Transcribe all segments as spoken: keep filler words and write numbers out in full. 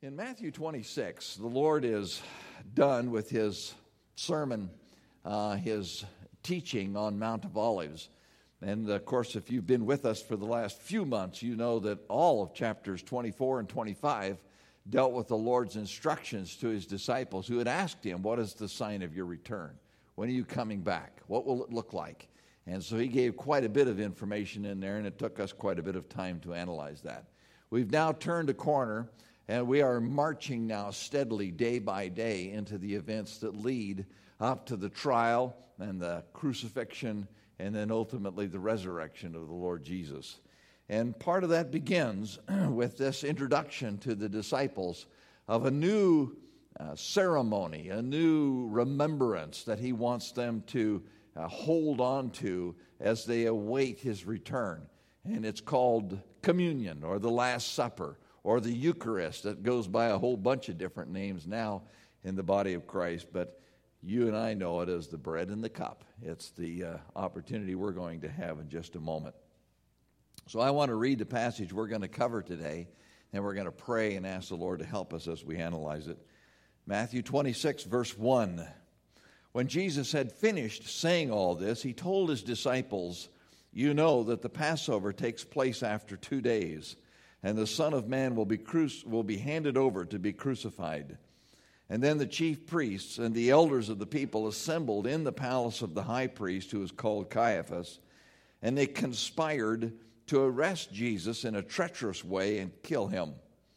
In Matthew twenty-six, the Lord is done with his sermon, uh, his teaching on Mount of Olives. And, of course, if you've been with us for the last few months, you know that all of chapters twenty-four and twenty-five dealt with the Lord's instructions to his disciples who had asked him, what is the sign of your return? When are you coming back? What will it look like? And so he gave quite a bit of information in there, and it took us quite a bit of time to analyze that. We've now turned a corner, and we are marching now steadily, day by day, into the events that lead up to the trial and the crucifixion and then ultimately the resurrection of the Lord Jesus. And part of that begins with this introduction to the disciples of a new uh, ceremony, a new remembrance that he wants them to uh, hold on to as they await his return. And it's called communion, or the Last Supper, or the Eucharist. That goes by a whole bunch of different names now in the body of Christ, but you and I know it as the bread and the cup. It's the uh, opportunity we're going to have in just a moment. So I want to read the passage we're going to cover today, and we're going to pray and ask the Lord to help us as we analyze it. Matthew twenty-six, verse one. When Jesus had finished saying all this, he told his disciples, "You know that the Passover takes place after two days, and the Son of Man will be cru- will be handed over to be crucified." And then the chief priests and the elders of the people assembled in the palace of the high priest, who was called Caiaphas, and they conspired to arrest Jesus in a treacherous way and kill him.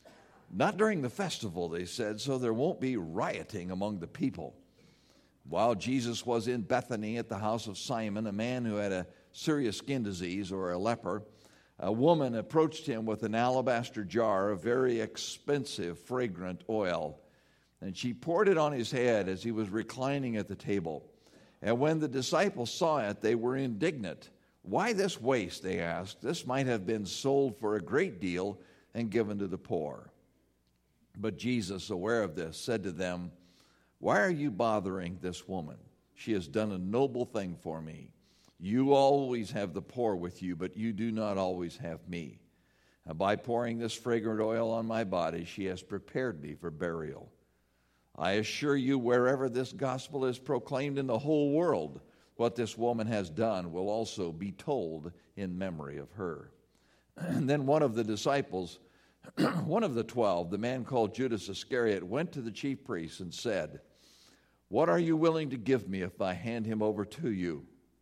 Not during the festival, they said, so there won't be rioting among the people. While Jesus was in Bethany at the house of Simon, a man who had a serious skin disease, or a leper, a woman approached him with an alabaster jar of very expensive, fragrant oil. And she poured it on his head as he was reclining at the table. And when the disciples saw it, they were indignant. "Why this waste?" they asked. "This might have been sold for a great deal and given to the poor." But Jesus, aware of this, said to them, "Why are you bothering this woman? She has done a noble thing for me. You always have the poor with you, but you do not always have me. And by pouring this fragrant oil on my body, she has prepared me for burial. I assure you, wherever this gospel is proclaimed in the whole world, what this woman has done will also be told in memory of her." And then one of the disciples, one of the twelve, the man called Judas Iscariot, went to the chief priests and said, "What are you willing to give me if I hand him over to you?"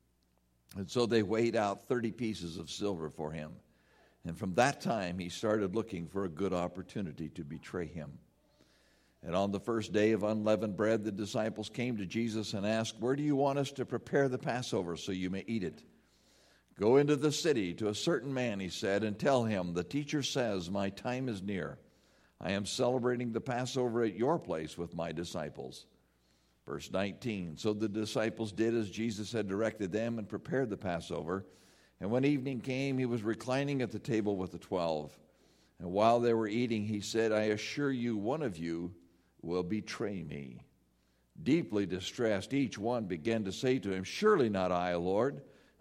And so they weighed out thirty pieces of silver for him. And from that time he started looking for a good opportunity to betray him. And on the first day of unleavened bread, the disciples came to Jesus and asked, "Where do you want us to prepare the Passover so you may eat it?" "Go into the city to a certain man," he said, "and tell him, 'The teacher says, my time is near. I am celebrating the Passover at your place with my disciples.'" Verse nineteen, so the disciples did as Jesus had directed them and prepared the Passover. And when evening came, he was reclining at the table with the twelve. And while they were eating, he said, "I assure you, one of you will betray me." Deeply distressed, each one began to say to him, "Surely not I, Lord."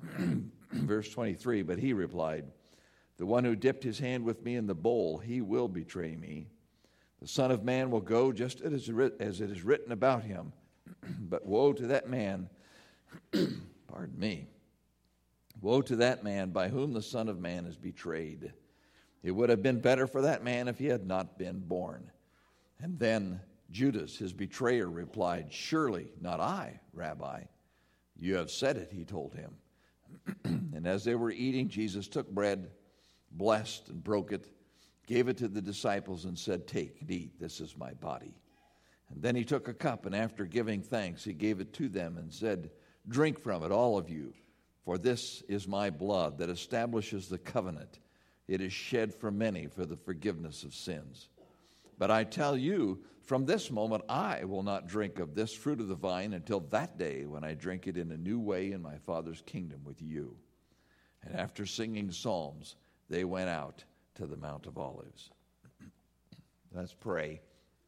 Verse twenty-three, but he replied, "The one who dipped his hand with me in the bowl, he will betray me. The Son of Man will go just as it is written about him. But woe to that man, pardon me, woe to that man by whom the Son of Man is betrayed. It would have been better for that man if he had not been born." And then Judas, his betrayer, replied, "Surely not I, Rabbi." "You have said it," he told him. And as they were eating, Jesus took bread, blessed and broke it, gave it to the disciples and said, "Take and eat, this is my body." And then he took a cup, and after giving thanks, he gave it to them and said, "Drink from it, all of you, for this is my blood that establishes the covenant. It is shed for many for the forgiveness of sins. But I tell you, from this moment I will not drink of this fruit of the vine until that day when I drink it in a new way in my Father's kingdom with you." And after singing psalms, they went out to the Mount of Olives. Let's pray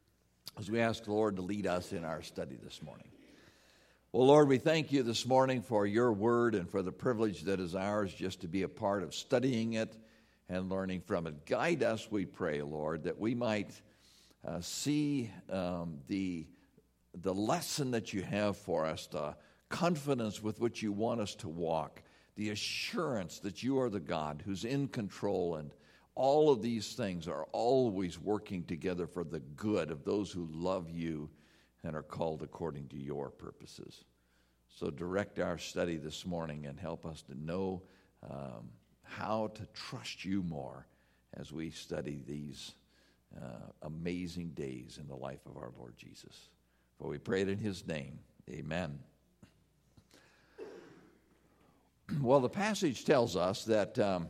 as we ask the Lord to lead us in our study this morning. Well, Lord, we thank you this morning for your word and for the privilege that is ours just to be a part of studying it and learning from it. Guide us, we pray, Lord, that we might uh, see um, the, the lesson that you have for us, the confidence with which you want us to walk, the assurance that you are the God who's in control, and all of these things are always working together for the good of those who love you and are called according to your purposes. So direct our study this morning and help us to know um, how to trust you more as we study these uh, amazing days in the life of our Lord Jesus. For we pray it in his name. Amen. Well, the passage tells us that um,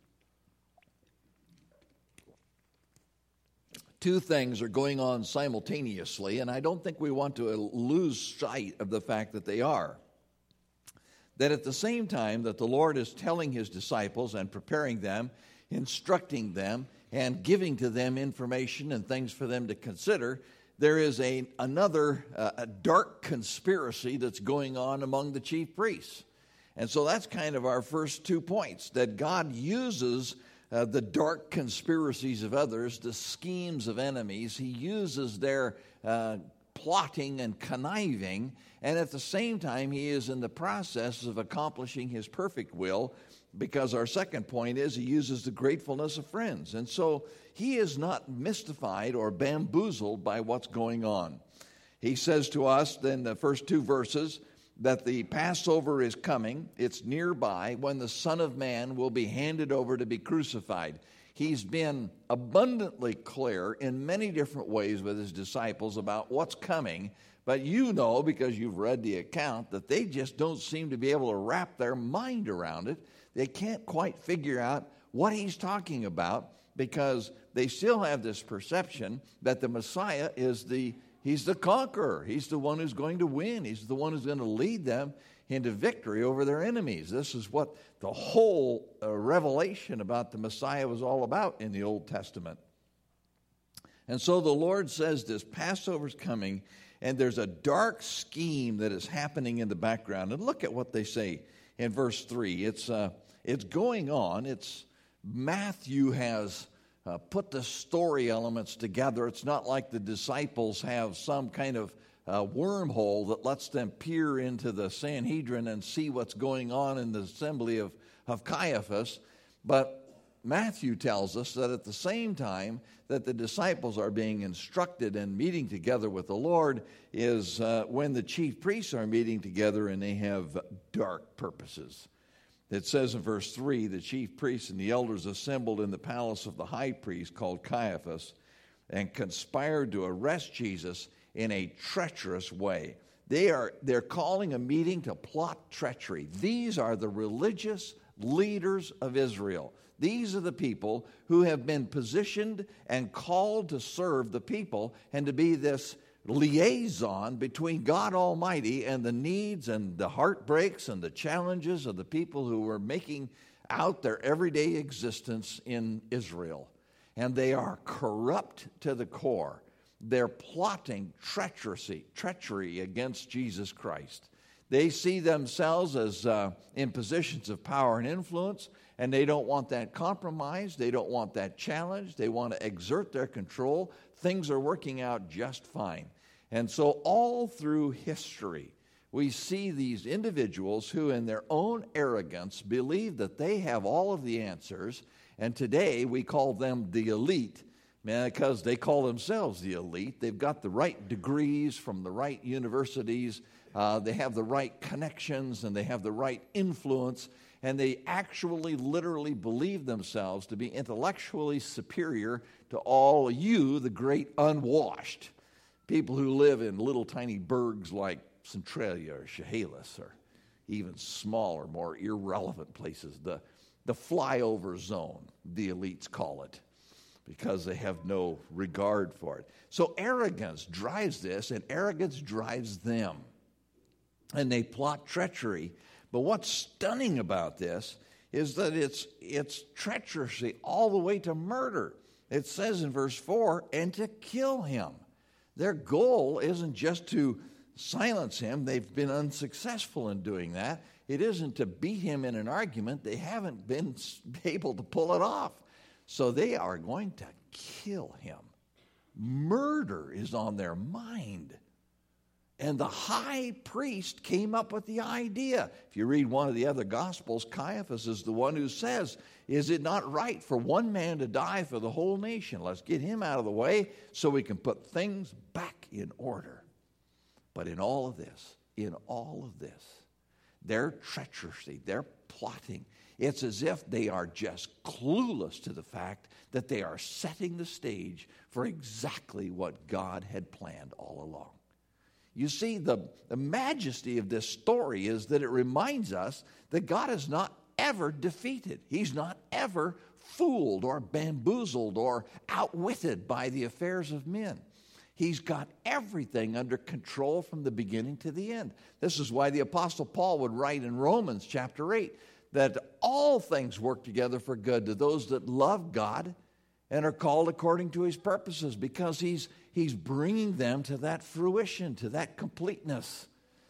two things are going on simultaneously, and I don't think we want to lose sight of the fact that they are. That at the same time that the Lord is telling his disciples and preparing them, instructing them, and giving to them information and things for them to consider, there is a, another uh, a dark conspiracy that's going on among the chief priests. And so that's kind of our first two points, that God uses uh, the dark conspiracies of others, the schemes of enemies. He uses their uh, plotting and conniving, and at the same time, he is in the process of accomplishing his perfect will, because our second point is he uses the gratefulness of friends. And so he is not mystified or bamboozled by what's going on. He says to us in the first two verses, that the Passover is coming, it's nearby, when the Son of Man will be handed over to be crucified. He's been abundantly clear in many different ways with his disciples about what's coming, but you know, because you've read the account, that they just don't seem to be able to wrap their mind around it. They can't quite figure out what he's talking about, because they still have this perception that the Messiah is the He's the conqueror. He's the one who's going to win. He's the one who's going to lead them into victory over their enemies. This is what the whole uh, revelation about the Messiah was all about in the Old Testament. And so the Lord says this Passover's coming, and there's a dark scheme that is happening in the background. And look at what they say in verse three. It's, uh, it's going on. It's Matthew has Uh, put the story elements together. It's not like the disciples have some kind of uh, wormhole that lets them peer into the Sanhedrin and see what's going on in the assembly of, of Caiaphas. But Matthew tells us that at the same time that the disciples are being instructed and meeting together with the Lord is uh, when the chief priests are meeting together and they have dark purposes. It says in verse three, the chief priests and the elders assembled in the palace of the high priest called Caiaphas and conspired to arrest Jesus in a treacherous way. They are, they're calling a meeting to plot treachery. These are the religious leaders of Israel. These are the people who have been positioned and called to serve the people and to be this liaison between God Almighty and the needs and the heartbreaks and the challenges of the people who were making out their everyday existence in Israel. And they are corrupt to the core. They're plotting treachery, treachery against Jesus Christ. They see themselves as uh, in positions of power and influence, and they don't want that compromise. They don't want that challenge. They want to exert their control. Things are working out just fine. And so all through history, we see these individuals who in their own arrogance believe that they have all of the answers. And today we call them the elite, because they call themselves the elite. They've got the right degrees from the right universities. Uh, they have the right connections and they have the right influence. And they actually literally believe themselves to be intellectually superior to all you, the great unwashed, people who live in little tiny burgs like Centralia or Chehalis, or even smaller, more irrelevant places. The, the flyover zone, the elites call it, because they have no regard for it. So arrogance drives this, and arrogance drives them. And they plot treachery. But what's stunning about this is that it's it's treachery all the way to murder. It says in verse four, and to kill him. Their goal isn't just to silence him. They've been unsuccessful in doing that. It isn't to beat him in an argument. They haven't been able to pull it off. So they are going to kill him. Murder is on their mind. And the high priest came up with the idea. If you read one of the other Gospels, Caiaphas is the one who says, is it not right for one man to die for the whole nation? Let's get him out of the way so we can put things back in order. But in all of this, in all of this, their treachery, their plotting, it's as if they are just clueless to the fact that they are setting the stage for exactly what God had planned all along. You see, the, the majesty of this story is that it reminds us that God is not ever defeated. He's not ever fooled or bamboozled or outwitted by the affairs of men. He's got everything under control from the beginning to the end. This is why the Apostle Paul would write in Romans chapter eight that all things work together for good to those that love God and are called according to his purposes, because he's, he's bringing them to that fruition, to that completeness.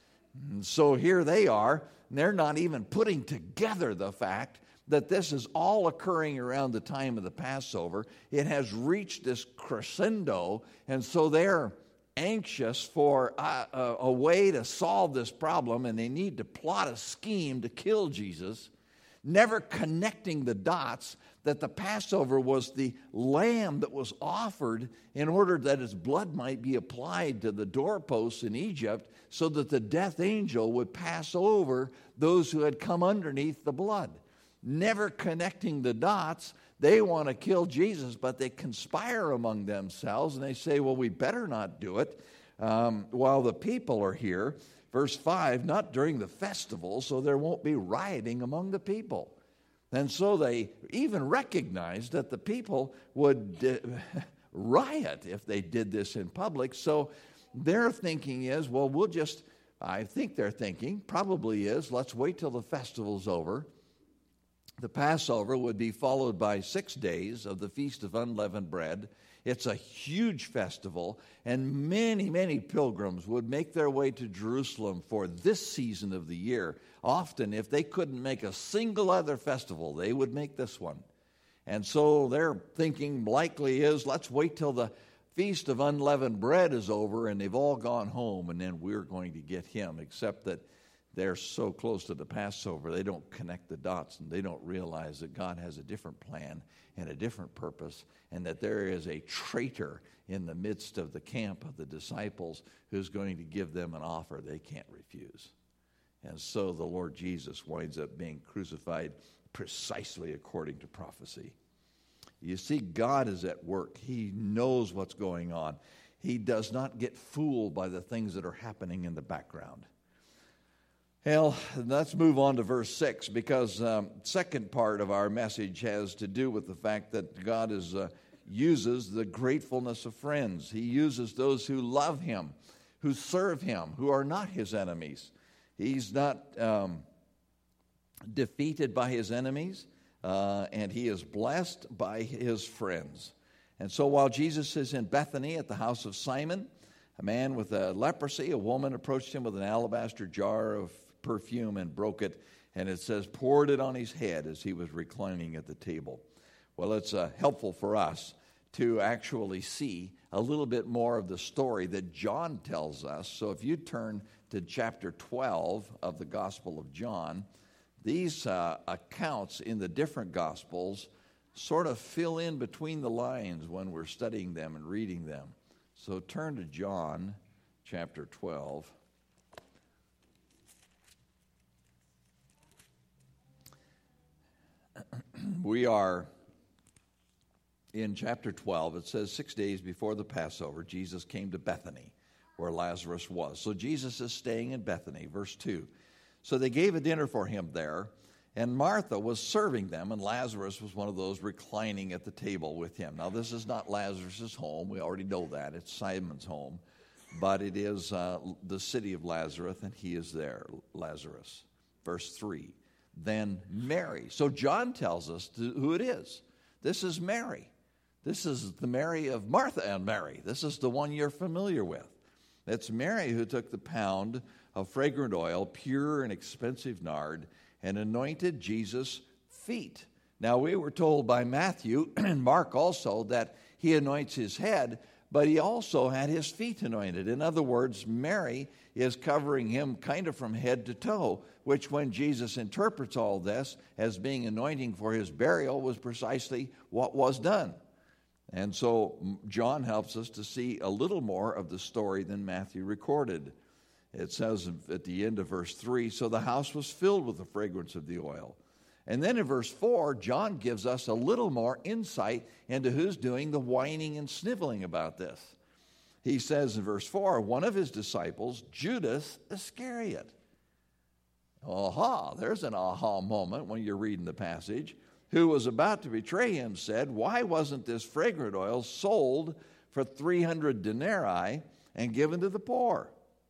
And so here they are, and they're not even putting together the fact that this is all occurring around the time of the Passover. It has reached this crescendo, and so they're anxious for a, a, a way to solve this problem, and they need to plot a scheme to kill Jesus, never connecting the dots that the Passover was the lamb that was offered in order that its blood might be applied to the doorposts in Egypt so that the death angel would pass over those who had come underneath the blood. Never connecting the dots, they want to kill Jesus, but they conspire among themselves, and they say, well, we better not do it um, while the people are here. Verse five, not during the festival, so there won't be rioting among the people. And so they even recognized that the people would uh, riot if they did this in public. So their thinking is, well, we'll just, I think their thinking probably is, let's wait till the festival's over. The Passover would be followed by six days of the Feast of Unleavened Bread. It's a huge festival, and many, many pilgrims would make their way to Jerusalem for this season of the year. Often, if they couldn't make a single other festival, they would make this one. And so their thinking likely is, let's wait till the Feast of Unleavened Bread is over and they've all gone home, and then we're going to get him, except that they're so close to the Passover, they don't connect the dots, and they don't realize that God has a different plan and a different purpose, and that there is a traitor in the midst of the camp of the disciples who's going to give them an offer they can't refuse. And so the Lord Jesus winds up being crucified precisely according to prophecy. You see, God is at work. He knows what's going on. He does not get fooled by the things that are happening in the background. Well, let's move on to verse six, because the um, second part of our message has to do with the fact that God is, uh, uses the gratefulness of friends. He uses those who love him, who serve him, who are not his enemies. He's not um, defeated by his enemies, uh, and he is blessed by his friends. And so while Jesus is in Bethany at the house of Simon, a man with a leprosy, a woman approached him with an alabaster jar of perfume and broke it, and it says poured it on his head as he was reclining at the table. Well, it's uh, helpful for us to actually see a little bit more of the story that John tells us. So if you turn to chapter twelve of the Gospel of John, these uh, accounts in the different Gospels sort of fill in between the lines when we're studying them and reading them. So turn to John chapter twelve. We are in chapter twelve. It says, six days before the Passover, Jesus came to Bethany, where Lazarus was. So Jesus is staying in Bethany. Verse two. So they gave a dinner for him there, and Martha was serving them, and Lazarus was one of those reclining at the table with him. Now, this is not Lazarus' home. We already know that. It's Simon's home. But it is uh, the city of Lazarus, and he is there, Lazarus. Verse three. Then Mary. So John tells us who it is. This is Mary. This is the Mary of Martha and Mary. This is the one you're familiar with. It's Mary who took the pound of fragrant oil, pure and expensive nard, and anointed Jesus' feet. Now, we were told by Matthew and Mark also that he anoints his head, but he also had his feet anointed. In other words, Mary is covering him kind of from head to toe, which when Jesus interprets all this as being anointing for his burial was precisely what was done. And so John helps us to see a little more of the story than Matthew recorded. It says at the end of verse three, so the house was filled with the fragrance of the oil. And then in verse four, John gives us a little more insight into who's doing the whining and sniveling about this. He says in verse four, one of his disciples, Judas Iscariot. Aha, there's an aha moment when you're reading the passage. Who was about to betray him, said, why wasn't this fragrant oil sold for three hundred denarii and given to the poor?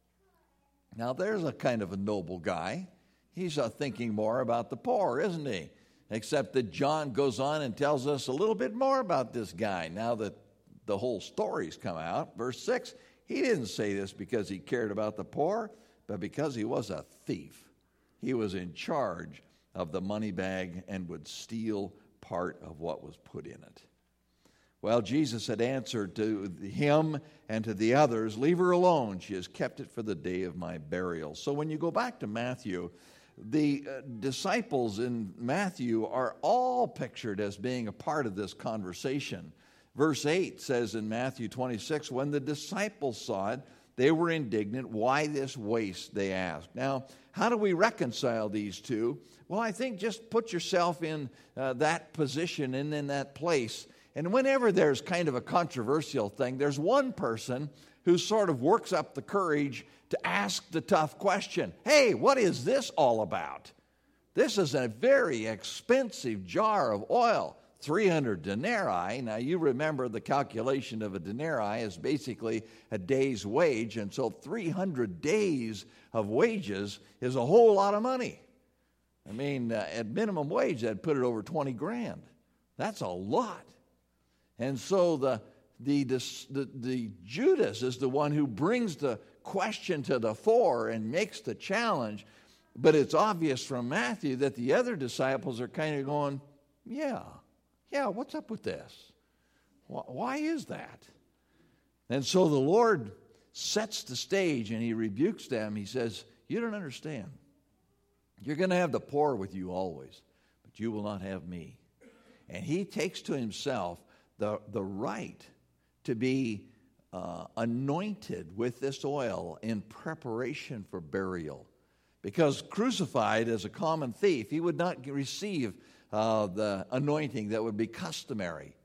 Now, there's a kind of a noble guy. He's uh, thinking more about the poor, isn't he? Except that John goes on and tells us a little bit more about this guy. Now that the whole story's come out, verse six, he didn't say this because he cared about the poor, but because he was a thief. He was in charge of the money bag and would steal part of what was put in it. Well, Jesus had answered to him and to the others, leave her alone. She has kept it for the day of my burial. So when you go back to Matthew, the uh, disciples in Matthew are all pictured as being a part of this conversation. Verse eight says in Matthew twenty-six, when the disciples saw it, they were indignant. Why this waste, they asked. Now, how do we reconcile these two? Well, I think just put yourself in uh, that position and in that place. And whenever there's kind of a controversial thing, there's one person who sort of works up the courage to ask the tough question. Hey, what is this all about? This is a very expensive jar of oil, three hundred denarii. Now, you remember the calculation of a denarii is basically a day's wage, and so three hundred days of wages is a whole lot of money. I mean, uh, at minimum wage, that'd put it over twenty grand. That's a lot. And so the, the, the, the Judas is the one who brings the question to the fore and makes the challenge. But it's obvious from Matthew that the other disciples are kind of going, yeah, yeah, what's up with this? Why is that? And so the Lord sets the stage and he rebukes them. He says, you don't understand. You're going to have the poor with you always, but you will not have me. And he takes to himself the, the right to be uh, anointed with this oil in preparation for burial. Because crucified as a common thief, he would not receive uh, the anointing that would be customary.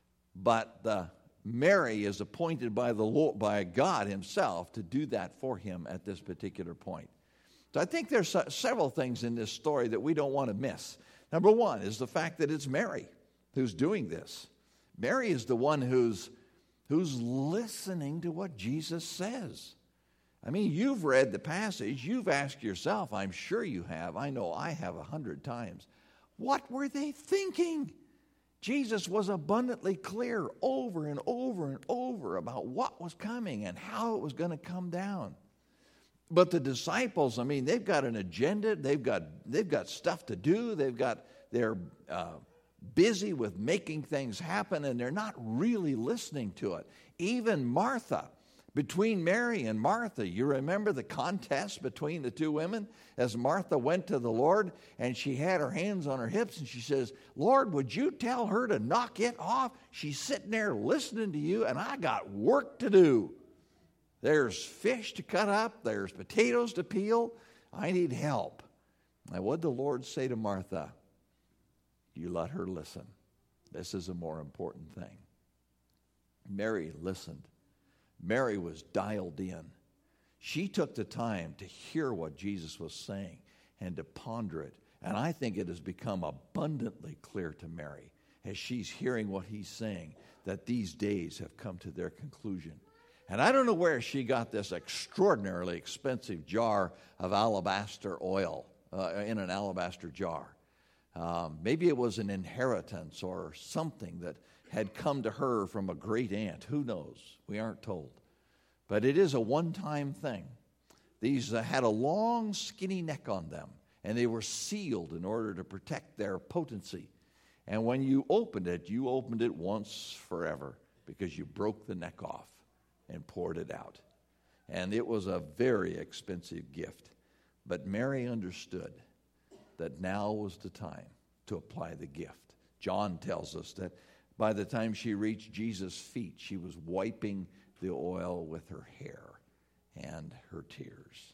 But the Mary is appointed by the Lord, by God himself to do that for him at this particular point. So I think there's several things in this story that we don't want to miss. Number one is the fact that it's Mary who's doing this. Mary is the one who's, who's listening to what Jesus says. I mean, you've read the passage. You've asked yourself, I'm sure you have. I know I have a hundred times. What were they thinking? Jesus was abundantly clear over and over and over about what was coming and how it was going to come down. But the disciples, I mean, they've got an agenda. They've got they've got stuff to do. They've got they're uh, busy with making things happen, and they're not really listening to it. Even Martha, between Mary and Martha, you remember the contest between the two women? As Martha went to the Lord, and she had her hands on her hips, and she says, Lord, would you tell her to knock it off? She's sitting there listening to you, and I got work to do. There's fish to cut up. There's potatoes to peel. I need help. Now, what did the Lord say to Martha? You let her listen. This is a more important thing. Mary listened. Mary was dialed in. She took the time to hear what Jesus was saying and to ponder it. And I think it has become abundantly clear to Mary as she's hearing what he's saying that these days have come to their conclusion. And I don't know where she got this extraordinarily expensive jar of alabaster oil uh, in an alabaster jar. Um, maybe it was an inheritance or something that had come to her from a great aunt. Who knows? We aren't told. But it is a one-time thing. These uh, had a long, skinny neck on them, and they were sealed in order to protect their potency. And when you opened it, you opened it once forever, because you broke the neck off and poured it out. And it was a very expensive gift. But Mary understood that now was the time to apply the gift. John tells us that by the time she reached Jesus' feet, she was wiping the oil with her hair and her tears.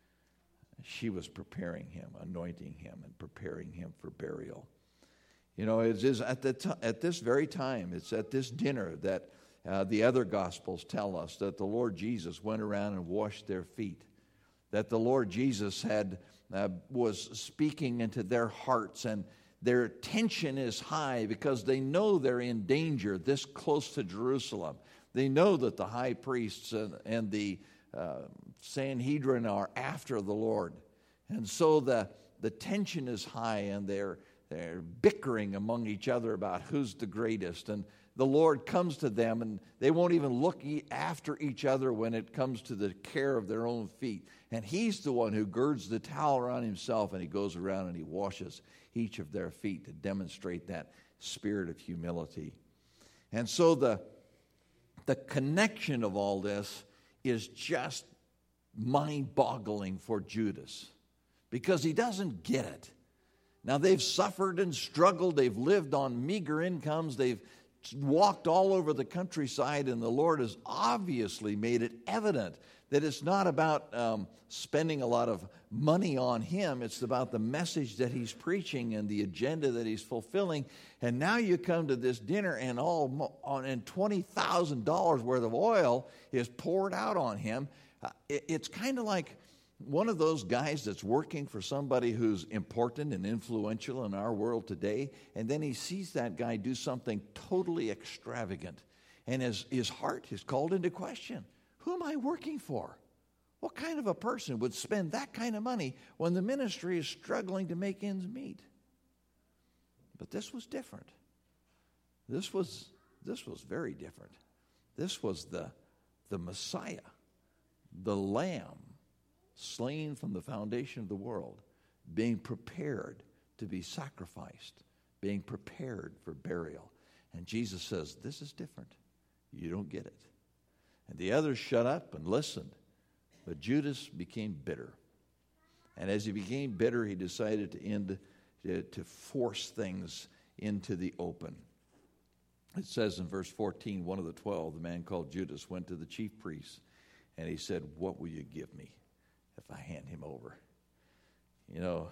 She was preparing him, anointing him, and preparing him for burial. You know, it is at the t- at this very time, it's at this dinner that uh, the other Gospels tell us that the Lord Jesus went around and washed their feet, that the Lord Jesus had uh, was speaking into their hearts, and their tension is high because they know they're in danger this close to Jerusalem. They know that the high priests and, and the uh, Sanhedrin are after the Lord. And so the, the tension is high, and they're, they're bickering among each other about who's the greatest. And the Lord comes to them, and they won't even look after each other when it comes to the care of their own feet. And he's the one who girds the towel around himself, and he goes around and he washes each of their feet to demonstrate that spirit of humility. And so the, the connection of all this is just mind-boggling for Judas, because he doesn't get it. Now, they've suffered and struggled. They've lived on meager incomes. They've walked all over the countryside, and the Lord has obviously made it evident that it's not about um, spending a lot of money on him. It's about the message that he's preaching and the agenda that he's fulfilling. And now you come to this dinner, and all on and twenty thousand dollars worth of oil is poured out on him. Uh, it, it's kind of like one of those guys that's working for somebody who's important and influential in our world today, and then he sees that guy do something totally extravagant, and his, his heart is called into question. Who am I working for? What kind of a person would spend that kind of money when the ministry is struggling to make ends meet? But this was different. This was, this was very different. This was the, the Messiah, the Lamb, slain from the foundation of the world, being prepared to be sacrificed, being prepared for burial. And Jesus says, this is different. You don't get it. And the others shut up and listened. But Judas became bitter. And as he became bitter, he decided to end, to, to force things into the open. It says in verse fourteen, one of the twelve, the man called Judas, went to the chief priests, and he said, what will you give me if I hand him over? You know,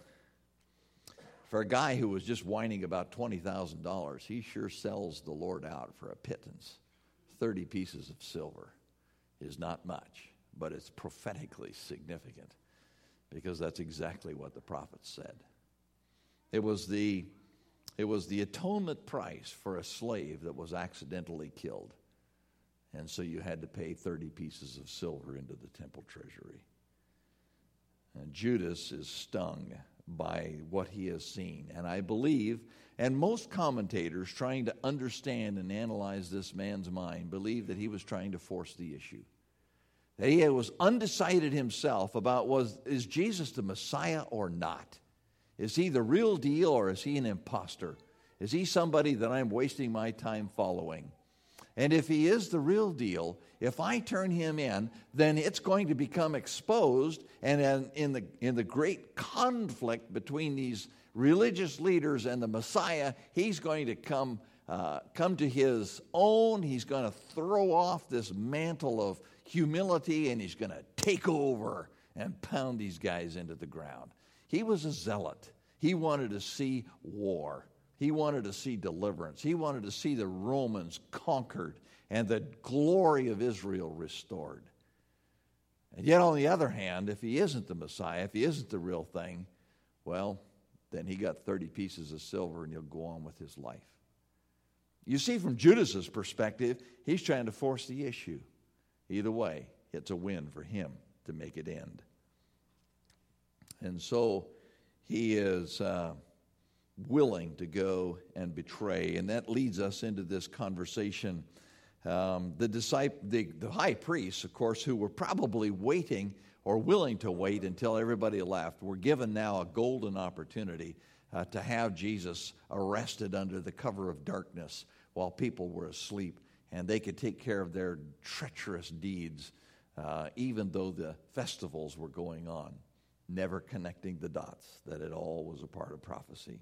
for a guy who was just whining about twenty thousand dollars, he sure sells the Lord out for a pittance. thirty pieces of silver is not much, but it's prophetically significant, because that's exactly what the prophet said. It was the, it was the atonement price for a slave that was accidentally killed. And so you had to pay thirty pieces of silver into the temple treasury. And Judas is stung by what he has seen. And I believe, and most commentators trying to understand and analyze this man's mind, believe that he was trying to force the issue. That he was undecided himself about, was is Jesus the Messiah or not? Is he the real deal, or is he an imposter? Is he somebody that I'm wasting my time following? And if he is the real deal, if I turn him in, then it's going to become exposed, and in the, in the great conflict between these religious leaders and the Messiah, he's going to come, uh, come to his own. He's going to throw off this mantle of humility, and he's going to take over and pound these guys into the ground. He was a zealot. He wanted to see war. He wanted to see deliverance. He wanted to see the Romans conquered and the glory of Israel restored. And yet, on the other hand, if he isn't the Messiah, if he isn't the real thing, well, then he got thirty pieces of silver and he'll go on with his life. You see, from Judas's perspective, he's trying to force the issue. Either way, it's a win for him to make it end. And so he is uh, willing to go and betray. And that leads us into this conversation. Um, the, disciple, the, the high priests, of course, who were probably waiting or willing to wait until everybody left, were given now a golden opportunity uh, to have Jesus arrested under the cover of darkness while people were asleep, and they could take care of their treacherous deeds, uh, even though the festivals were going on, never connecting the dots, that it all was a part of prophecy.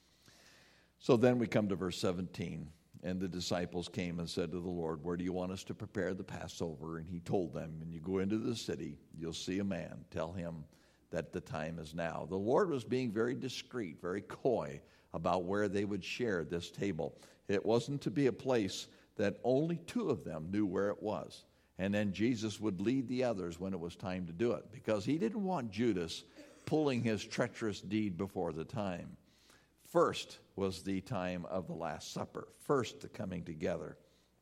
So then we come to verse seventeen, and the disciples came and said to the Lord, where do you want us to prepare the Passover? And he told them, when you go into the city, you'll see a man. Tell him that the time is now. The Lord was being very discreet, very coy about where they would share this table. It wasn't to be a place that only two of them knew where it was. And then Jesus would lead the others when it was time to do it, because he didn't want Judas pulling his treacherous deed before the time. First was the time of the Last Supper, first the coming together.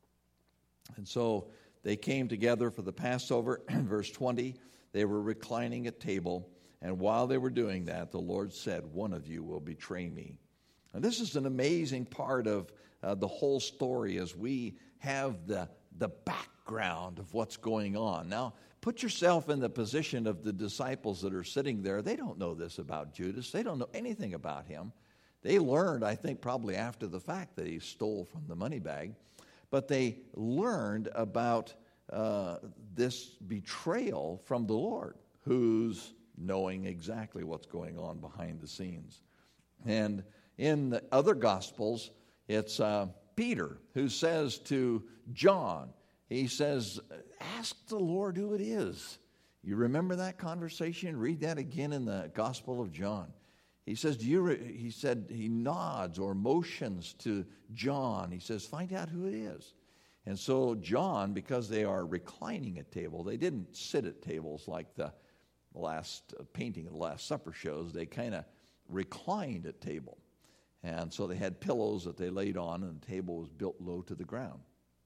And so they came together for the Passover. Verse twenty, they were reclining at table, and while they were doing that, the Lord said, one of you will betray me. And this is an amazing part of uh, the whole story, as we have the, the background of what's going on. Now, put yourself in the position of the disciples that are sitting there. They don't know this about Judas. They don't know anything about him. They learned, I think, probably after the fact that he stole from the money bag. But they learned about uh, this betrayal from the Lord, who's knowing exactly what's going on behind the scenes. And in the other Gospels, it's uh, Peter who says to John, he says, ask the Lord who it is. You remember that conversation? Read that again in the Gospel of John. He says, do you, re-? he said, he nods or motions to John. He says, find out who it is. And so John, because they are reclining at table, they didn't sit at tables like the last uh, painting of the Last Supper shows. They kind of reclined at table. And so they had pillows that they laid on, and the table was built low to the ground.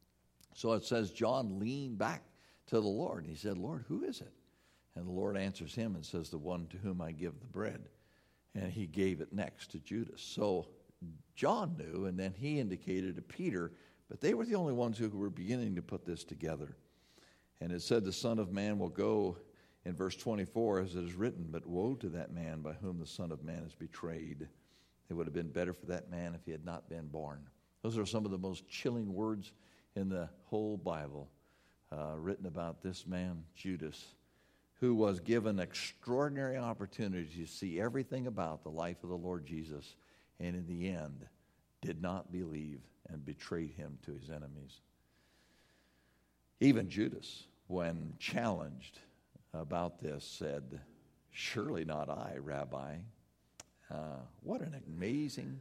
So it says John leaned back to the Lord, and he said, Lord, who is it? And the Lord answers him and says, the one to whom I give the bread. And he gave it next to Judas. So John knew, and then he indicated to Peter, but they were the only ones who were beginning to put this together. And it said the Son of Man will go, in verse twenty-four, as it is written, but woe to that man by whom the Son of Man is betrayed. It would have been better for that man if he had not been born. Those are some of the most chilling words in the whole Bible, uh, written about this man, Judas, who was given extraordinary opportunity to see everything about the life of the Lord Jesus, and in the end did not believe and betrayed him to his enemies. Even Judas, when challenged about this, said, surely not I, Rabbi. Uh, what an amazing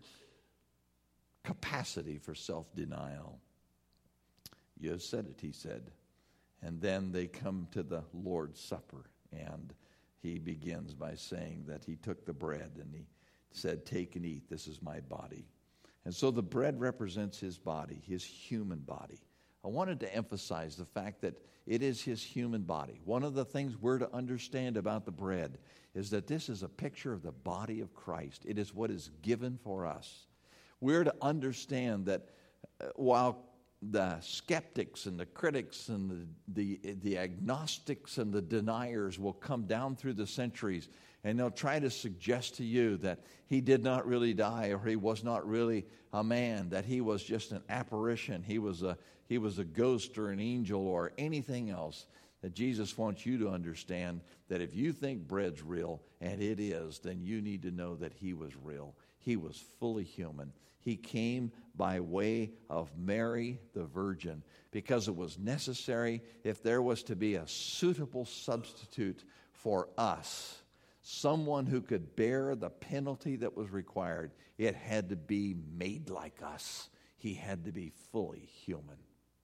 capacity for self-denial. You have said it, he said. And then they come to the Lord's Supper, and he begins by saying that he took the bread and he said, take and eat, this is my body. And so the bread represents his body, his human body. I wanted to emphasize the fact that it is his human body. One of the things we're to understand about the bread is that this is a picture of the body of Christ. It is what is given for us. We're to understand that uh, while the skeptics and the critics and the, the, the agnostics and the deniers will come down through the centuries, and they'll try to suggest to you that he did not really die, or he was not really a man, that he was just an apparition, he was a, he was a ghost or an angel or anything else. That Jesus wants you to understand that if you think bread's real, and it is, then you need to know that he was real. He was fully human. He came by way of Mary the Virgin because it was necessary. If there was to be a suitable substitute for us, someone who could bear the penalty that was required, it had to be made like us. He had to be fully human.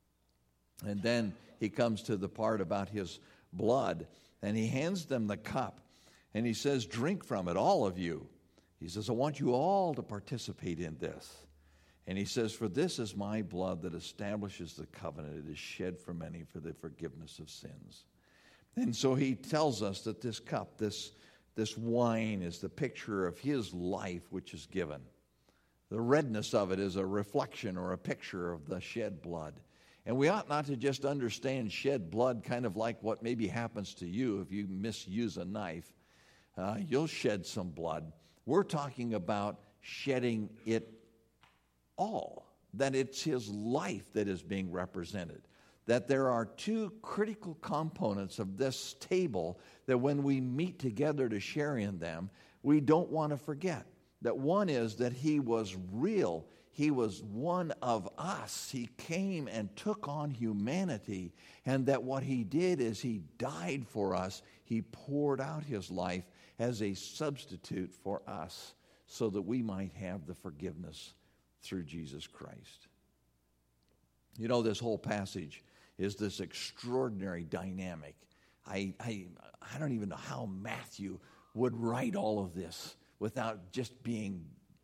And then he comes to the part about his blood, and he hands them the cup, and he says, drink from it, all of you. He says, I want you all to participate in this. And he says, for this is my blood that establishes the covenant. It is shed for many for the forgiveness of sins. And so he tells us that this cup, this, this wine is the picture of his life which is given. The redness of it is a reflection or a picture of the shed blood. And we ought not to just understand shed blood kind of like what maybe happens to you if you misuse a knife. Uh, you'll shed some blood. We're talking about shedding it all, that it's his life that is being represented. That there are two critical components of this table that when we meet together to share in them, we don't want to forget. That one is that he was real. He was one of us. He came and took on humanity. And that what he did is he died for us. He poured out his life as a substitute for us so that we might have the forgiveness through Jesus Christ. You know, this whole passage is this extraordinary dynamic. I, I, I don't even know how Matthew would write all of this without just being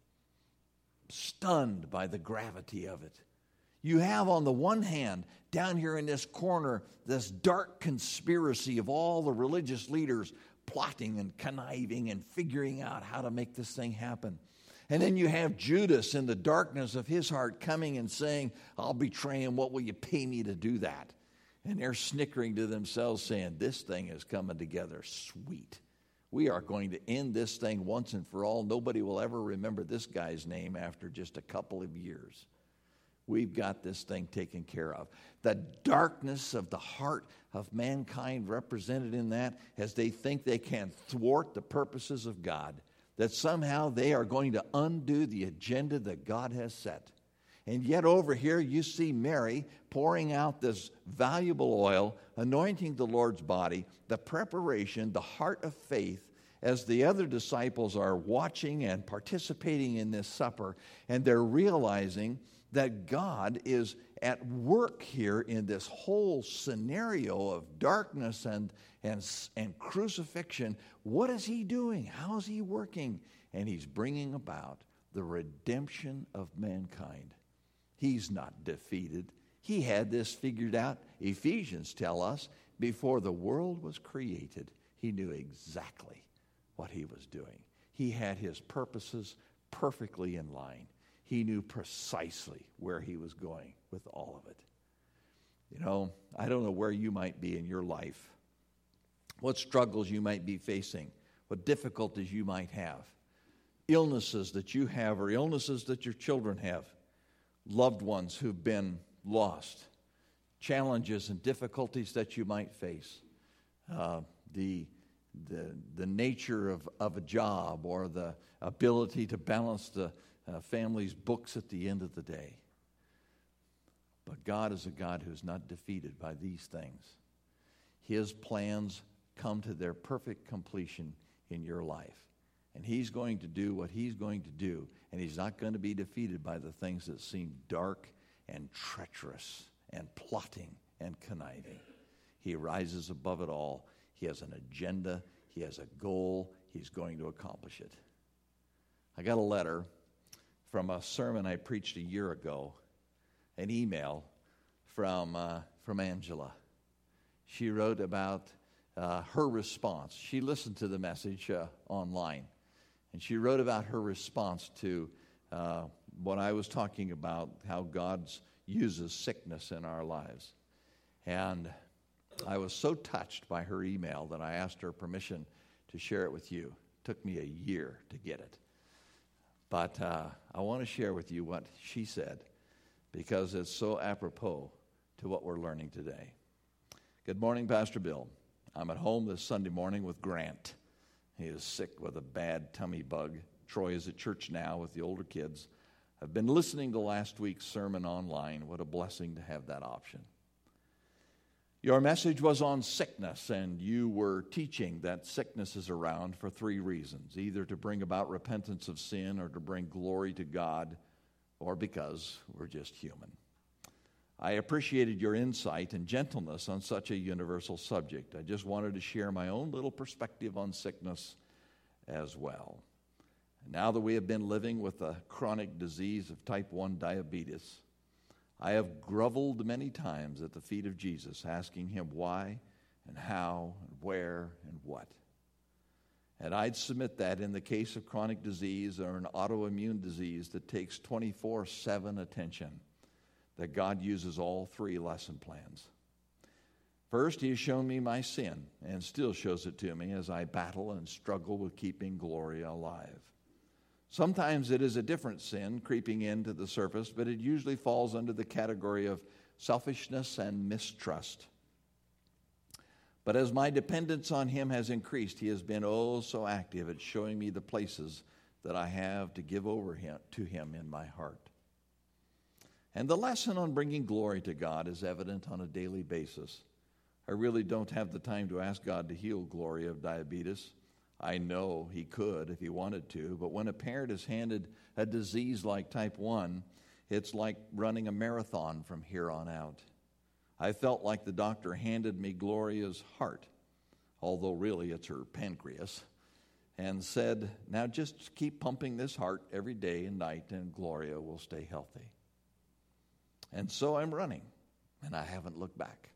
stunned by the gravity of it. You have on the one hand, down here in this corner, this dark conspiracy of all the religious leaders plotting and conniving and figuring out how to make this thing happen. And then you have Judas in the darkness of his heart coming and saying, I'll betray him. What will you pay me to do that? And they're snickering to themselves saying, this thing is coming together sweet. We are going to end this thing once and for all. Nobody will ever remember this guy's name after just a couple of years. We've got this thing taken care of. The darkness of the heart of mankind represented in that as they think they can thwart the purposes of God, that somehow they are going to undo the agenda that God has set. And yet over here you see Mary pouring out this valuable oil, anointing the Lord's body, the preparation, the heart of faith, as the other disciples are watching and participating in this supper, and they're realizing that God is at work here in this whole scenario of darkness and, and, and crucifixion. What is he doing? How is he working? And he's bringing about the redemption of mankind. He's not defeated. He had this figured out. Ephesians tell us before the world was created, he knew exactly what he was doing. He had his purposes perfectly in line. He knew precisely where he was going with all of it. You know, I don't know where you might be in your life, what struggles you might be facing, what difficulties you might have, illnesses that you have or illnesses that your children have, loved ones who've been lost, challenges and difficulties that you might face, uh, the, the, the nature of, of a job or the ability to balance the uh, family's books at the end of the day. But God is a God who's not defeated by these things. His plans come to their perfect completion in your life. And he's going to do what he's going to do, and he's not going to be defeated by the things that seem dark and treacherous and plotting and conniving. He rises above it all. He has an agenda. He has a goal. He's going to accomplish it. I got a letter from a sermon I preached a year ago, an email from, uh, from Angela. She wrote about uh, her response. She listened to the message uh, online. And she wrote about her response to uh, what I was talking about, how God uses sickness in our lives. And I was so touched by her email that I asked her permission to share it with you. It took me a year to get it. But uh, I want to share with you what she said, because it's so apropos to what we're learning today. Good morning, Pastor Bill. I'm at home this Sunday morning with Grant. He is sick with a bad tummy bug. Troy is at church now with the older kids. I've been listening to last week's sermon online. What a blessing to have that option. Your message was on sickness, and you were teaching that sickness is around for three reasons, either to bring about repentance of sin or to bring glory to God, or because we're just human. I appreciated your insight and gentleness on such a universal subject. I just wanted to share my own little perspective on sickness as well. And now that we have been living with the chronic disease of type one diabetes, I have groveled many times at the feet of Jesus, asking him why and how and where and what. And I'd submit that in the case of chronic disease or an autoimmune disease that takes twenty-four seven attention, that God uses all three lesson plans. First, he has shown me my sin and still shows it to me as I battle and struggle with keeping Gloria alive. Sometimes it is a different sin creeping into the surface, but it usually falls under the category of selfishness and mistrust. But as my dependence on him has increased, he has been oh so active at showing me the places that I have to give over him, to him in my heart. And the lesson on bringing glory to God is evident on a daily basis. I really don't have the time to ask God to heal Gloria of diabetes. I know he could if he wanted to, but when a parent is handed a disease like type one, it's like running a marathon from here on out. I felt like the doctor handed me Gloria's heart, although really it's her pancreas, and said, now just keep pumping this heart every day and night and Gloria will stay healthy. And so I'm running, and I haven't looked back.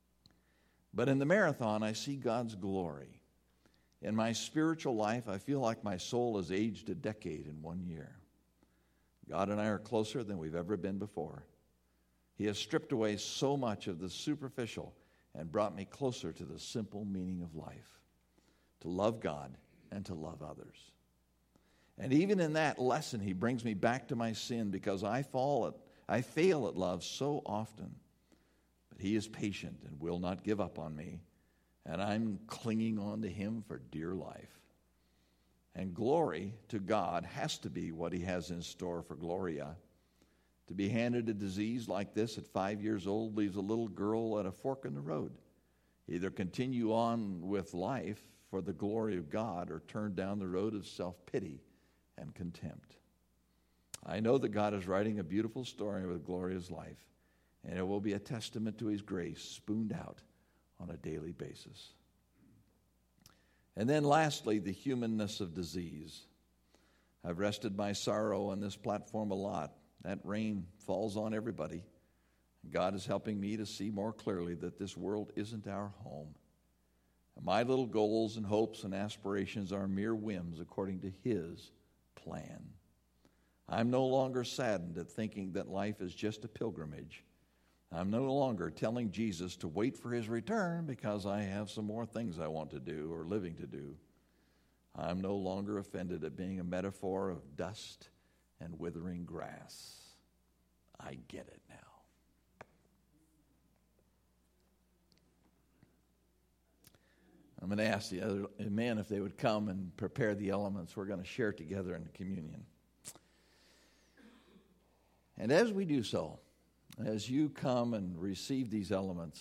But in the marathon, I see God's glory. In my spiritual life, I feel like my soul has aged a decade in one year. God and I are closer than we've ever been before. He has stripped away so much of the superficial and brought me closer to the simple meaning of life, to love God and to love others. And even in that lesson, he brings me back to my sin because I fall at, I fail at love so often. But he is patient and will not give up on me, and I'm clinging on to him for dear life. And glory to God has to be what he has in store for Gloria. To be handed a disease like this at five years old leaves a little girl at a fork in the road. Either continue on with life for the glory of God or turn down the road of self-pity and contempt. I know that God is writing a beautiful story with Gloria's life, and it will be a testament to his grace spooned out on a daily basis. And then lastly, the humanness of disease. I've rested my sorrow on this platform a lot. That rain falls on everybody. God is helping me to see more clearly that this world isn't our home. My little goals and hopes and aspirations are mere whims according to his plan. I'm no longer saddened at thinking that life is just a pilgrimage. I'm no longer telling Jesus to wait for his return because I have some more things I want to do or living to do. I'm no longer offended at being a metaphor of dust and withering grass. I get it now. I'm going to ask the other men if they would come and prepare the elements we're going to share together in the communion. And as we do so, as you come and receive these elements,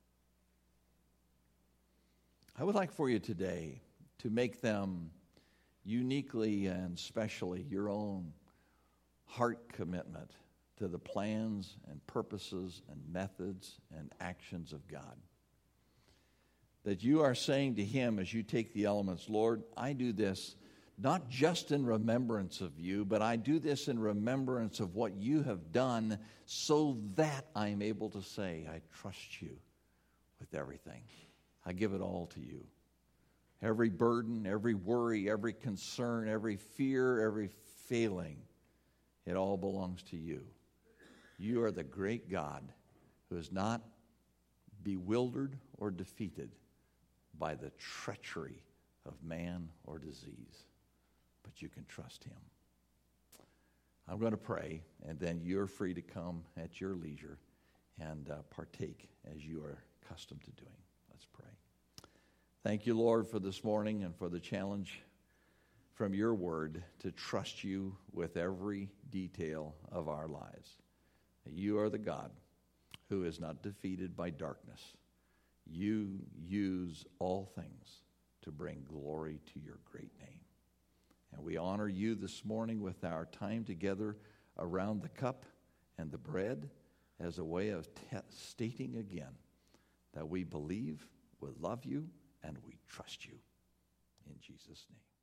I would like for you today to make them uniquely and specially your own heart commitment to the plans and purposes and methods and actions of God. That you are saying to him as you take the elements, Lord, I do this not just in remembrance of you, but I do this in remembrance of what you have done so that I'm able to say, I trust you with everything. I give it all to you. Every burden, every worry, every concern, every fear, every failing, it all belongs to you. You are the great God who is not bewildered or defeated by the treachery of man or disease, but you can trust him. I'm going to pray, and then you're free to come at your leisure and uh, partake as you are accustomed to doing. Let's pray. Thank you, Lord, for this morning and for the challenge from your word to trust you with every detail of our lives. You are the God who is not defeated by darkness. You use all things to bring glory to your great name. And we honor you this morning with our time together around the cup and the bread as a way of te- stating again that we believe, we love you, and we trust you. In Jesus' name.